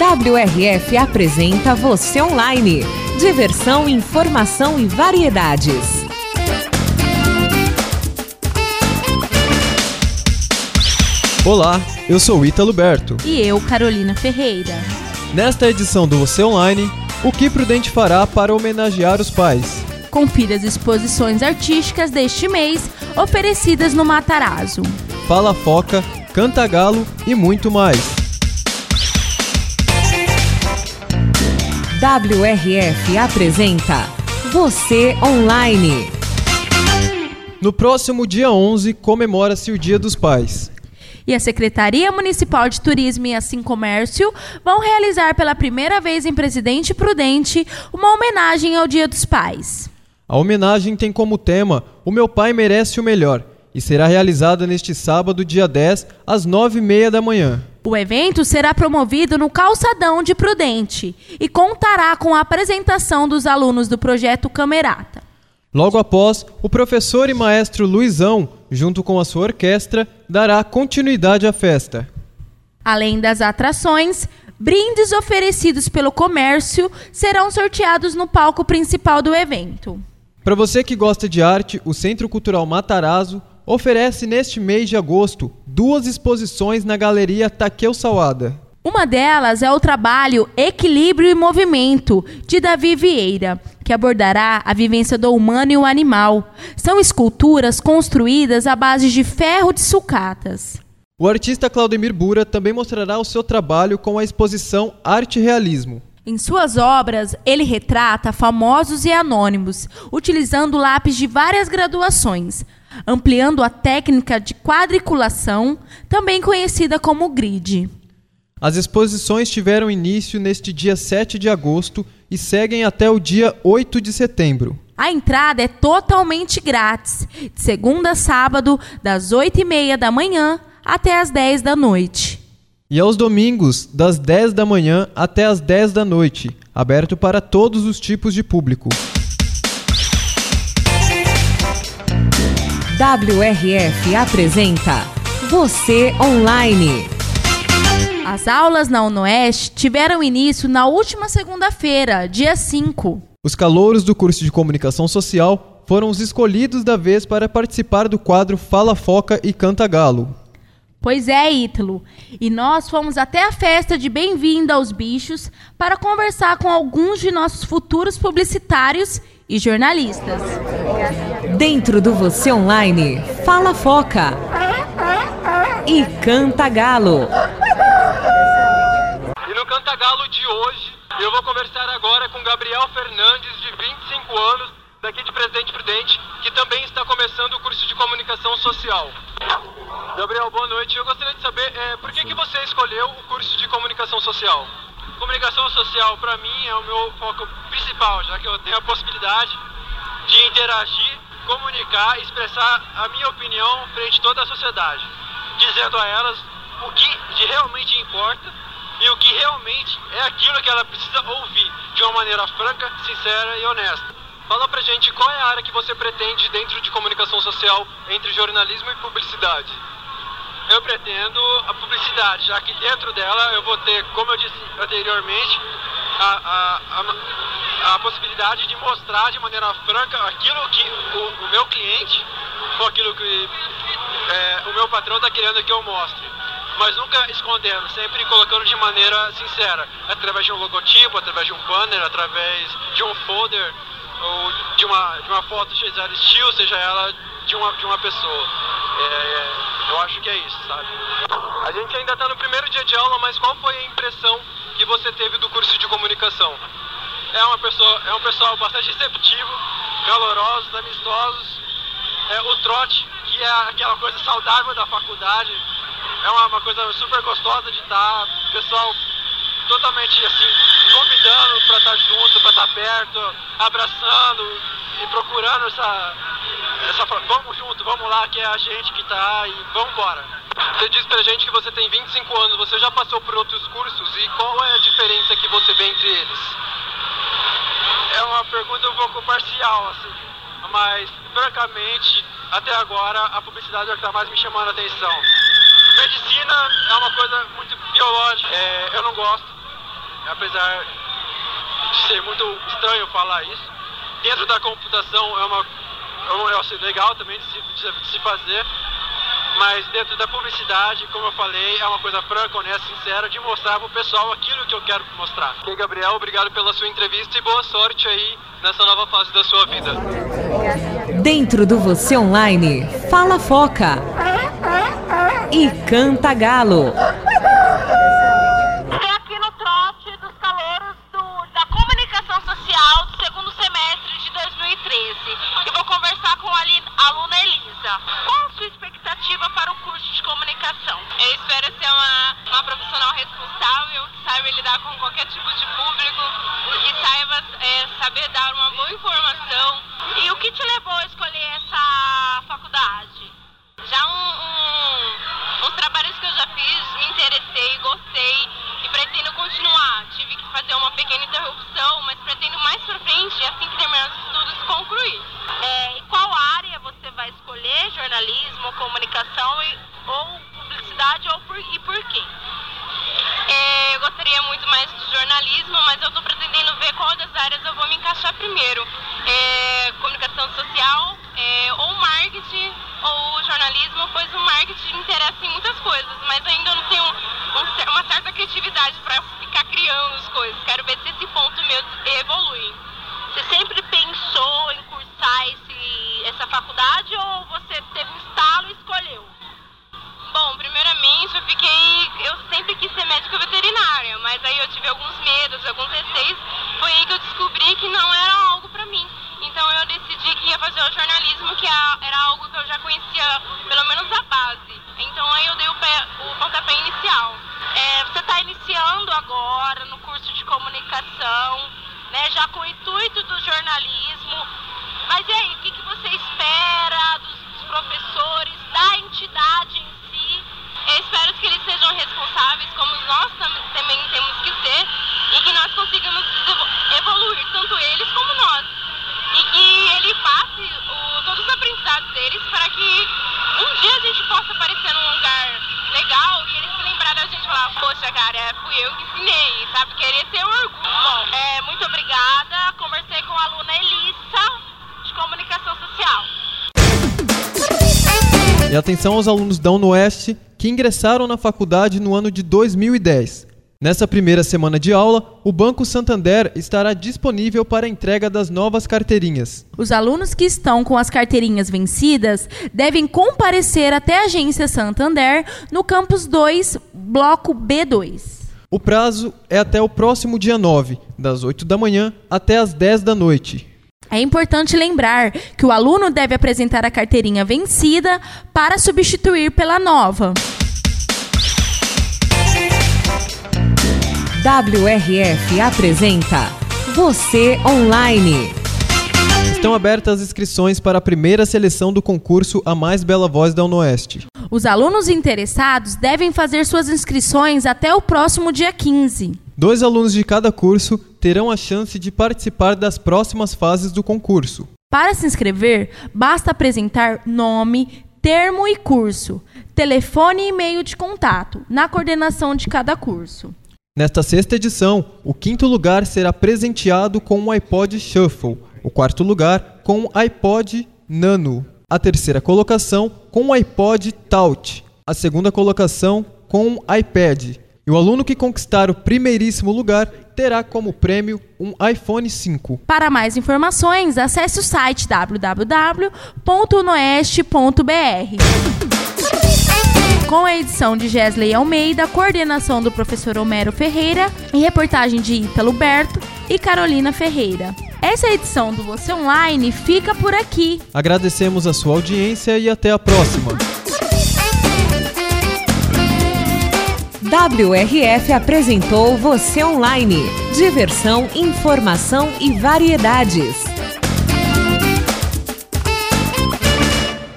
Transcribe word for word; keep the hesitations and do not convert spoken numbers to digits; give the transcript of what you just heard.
W R F apresenta Você Online. Diversão, informação e variedades. Olá, eu sou Ítalo Berto. E eu, Carolina Ferreira. Nesta edição do Você Online, o que Prudente fará para homenagear os pais? Confira as exposições artísticas deste mês, oferecidas no Matarazzo. Fala Foca, Canta Galo e muito mais. W R F apresenta Você Online. No próximo dia onze, comemora-se o Dia dos Pais. E a Secretaria Municipal de Turismo e Assim Comércio vão realizar pela primeira vez em Presidente Prudente uma homenagem ao Dia dos Pais. A homenagem tem como tema O Meu Pai Merece o Melhor e será realizada neste sábado, dia dez, às nove e meia da manhã. O evento será promovido no Calçadão de Prudente e contará com a apresentação dos alunos do Projeto Camerata. Logo após, o professor e maestro Luizão, junto com a sua orquestra, dará continuidade à festa. Além das atrações, brindes oferecidos pelo comércio serão sorteados no palco principal do evento. Para você que gosta de arte, o Centro Cultural Matarazzo oferece neste mês de agosto duas exposições na Galeria Takeo Sawada. Uma delas é o trabalho Equilíbrio e Movimento, de Davi Vieira, que abordará a vivência do humano e o animal. São esculturas construídas à base de ferro de sucatas. O artista Claudemir Bura também mostrará o seu trabalho com a exposição Arte e Realismo. Em suas obras, ele retrata famosos e anônimos, utilizando lápis de várias graduações, ampliando a técnica de quadriculação, também conhecida como grid. As exposições tiveram início neste dia sete de agosto e seguem até o dia oito de setembro. A entrada é totalmente grátis, de segunda a sábado, das oito e meia da manhã até as dez da noite. E aos domingos, das dez da manhã até as dez da noite, aberto para todos os tipos de público. W R F apresenta Você Online. As aulas na UnoOeste tiveram início na última segunda-feira, dia cinco. Os calouros do curso de Comunicação Social foram os escolhidos da vez para participar do quadro Fala Foca e Canta Galo. Pois é, Ítalo. E nós fomos até a festa de Bem-vindo aos Bichos para conversar com alguns de nossos futuros publicitários e jornalistas. Dentro do Você Online, Fala Foca e Canta Galo. E no Canta Galo de hoje, eu vou conversar agora com Gabriel Fernandes, de vinte e cinco anos, daqui de Presidente Prudente, que também está começando o curso de Comunicação Social. Gabriel, boa noite. Eu gostaria de saber é, por que, que você escolheu o curso de Comunicação Social? Comunicação Social, para mim, é o meu foco principal, já que eu tenho a possibilidade de interagir, comunicar e expressar a minha opinião frente a toda a sociedade, dizendo a elas o que de realmente importa e o que realmente é aquilo que ela precisa ouvir, de uma maneira franca, sincera e honesta. Fala pra gente qual é a área que você pretende dentro de comunicação social entre jornalismo e publicidade. Eu pretendo a publicidade, já que dentro dela eu vou ter, como eu disse anteriormente, a, a, a, a possibilidade de mostrar de maneira franca aquilo que o, o meu cliente, ou aquilo que é, o meu patrão está querendo que eu mostre. Mas nunca escondendo, sempre colocando de maneira sincera, através de um logotipo, através de um banner, através de um folder, ou de uma, de uma foto seja estilo, seja ela de uma, de uma pessoa. É, eu acho que é isso, sabe? A gente ainda está no primeiro dia de aula, mas qual foi a impressão que você teve do curso de comunicação? É, uma pessoa, é um pessoal bastante receptivo, calorosos, amistosos. É, o trote, que é aquela coisa saudável da faculdade, é uma, uma coisa super gostosa de estar, pessoal totalmente assim, convidando para estar junto, para estar perto, abraçando e procurando essa, essa... Vamos junto, vamos lá, que é a gente que tá e vamos embora. Você disse pra gente que você tem vinte e cinco anos, você já passou por outros cursos e qual é a diferença que você vê entre eles? É uma pergunta um pouco parcial, assim, mas francamente, até agora, a publicidade é o que está mais me chamando a atenção. Medicina é uma coisa muito biológica, é, eu não gosto. apesar de ser muito estranho falar isso, dentro da computação é, uma, é um negócio legal também de se, de se fazer, mas dentro da publicidade, como eu falei, é uma coisa franca, honesta, sincera, de mostrar pro pessoal aquilo que eu quero mostrar. Ok, Gabriel, obrigado pela sua entrevista e boa sorte aí nessa nova fase da sua vida. Dentro do Você Online, fala Foca e canta Galo. Estou aqui no trote dos calouros do, da comunicação social do segundo semestre de dois mil e treze. E vou conversar com a aluna Elisa. Qual a sua expectativa para o curso de comunicação? Eu espero ser uma, uma profissional responsável, que saiba lidar com qualquer tipo de público, que saiba é, saber dar uma boa informação. E o que te levou a escolher essa faculdade? Já um, um, uns trabalhos que eu já fiz, me interessei, gostei e pretendo continuar. Tive que fazer uma pequena interrupção, mas pretendo mais pra frente, assim que terminar os estudos, concluir. É, e qual área você vai escolher? Jornalismo, comunicação e, ou publicidade ou por, e por quê? É, eu gostaria muito mais de jornalismo, mas eu estou pretendendo ver qual das áreas eu vou me encaixar primeiro. É, comunicação social, é, ou marketing, ou jornalismo, pois o marketing me interessa em muitas coisas, mas ainda não tenho um, uma certa criatividade para ficar criando as coisas. Quero ver se esse ponto meu evolui. Você sempre pensou em cursar esse, essa faculdade ou você teve um estalo e escolheu? Bom, primeiramente eu fiquei, eu sempre quis ser médica veterinária, mas aí eu tive alguns medos, alguns receios, foi aí que eu descobri que não era algo pra mim. Então eu decidi que ia fazer o jornalismo, que era algo que eu já conhecia, pelo menos a base. Então aí eu dei o, pé, o pontapé inicial. É, você está iniciando agora no curso de comunicação, né, já com o intuito do jornalismo. Mas e aí, o que, que você espera dos, dos professores, da entidade em si? Eu espero que eles sejam responsáveis, como nós também temos que ser, e que nós consigamos evoluir, tanto eles como nós. E que ele passe o, todos os aprendizados deles para que um dia a gente possa aparecer num lugar legal e eles se lembrarem da gente e falar, poxa, cara, fui eu que ensinei, sabe? Querer ter um orgulho. Bom, é, muito obrigada. Conversei com a aluna Elisa, de comunicação social. E atenção aos alunos da UnoOeste que ingressaram na faculdade no ano de dois mil e dez. Nessa primeira semana de aula, o Banco Santander estará disponível para a entrega das novas carteirinhas. Os alunos que estão com as carteirinhas vencidas devem comparecer até a agência Santander no campus dois, bloco B dois. O prazo é até o próximo dia nove, das oito da manhã até as dez da noite. É importante lembrar que o aluno deve apresentar a carteirinha vencida para substituir pela nova. W R F apresenta Você Online. Estão abertas as inscrições para a primeira seleção do concurso A Mais Bela Voz da UnoOeste. Os alunos interessados devem fazer suas inscrições até o próximo dia quinze. Dois alunos de cada curso terão a chance de participar das próximas fases do concurso. Para se inscrever, basta apresentar nome, termo e curso, telefone e e-mail de contato na coordenação de cada curso. Nesta sexta edição, o quinto lugar será presenteado com um iPod Shuffle, o quarto lugar com um iPod Nano, a terceira colocação com um iPod Touch, a segunda colocação com um iPad. E o aluno que conquistar o primeiríssimo lugar terá como prêmio um iPhone cinco. Para mais informações, acesse o site w w w ponto unoeste ponto b r. Com a edição de Gesley Almeida, coordenação do professor Homero Ferreira e reportagem de Ítalo Berto e Carolina Ferreira. Essa edição do Você Online fica por aqui. Agradecemos a sua audiência e até a próxima. W R F apresentou Você Online. Diversão, informação e variedades.